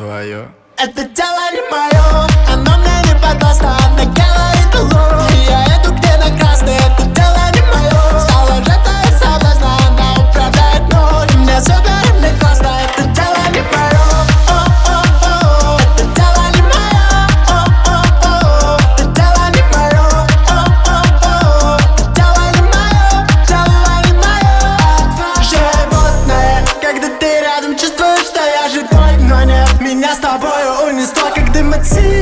твое. Это дело не мое, оно мне не подвластно, она говорит алло. И я иду где на красный, это дело не мое. Стала жертвой соблазна, она управляет мной. И мне супер, и мне классно, это дело не мое. О-о-о, это дело не мое. О-о-о, это дело не мое. О-о-о, это дело не мое. Дело не мое. Животное, когда ты рядом, чувствуешь, что я живой. Но нет, меня с тобою унесло, как дым от сигарет.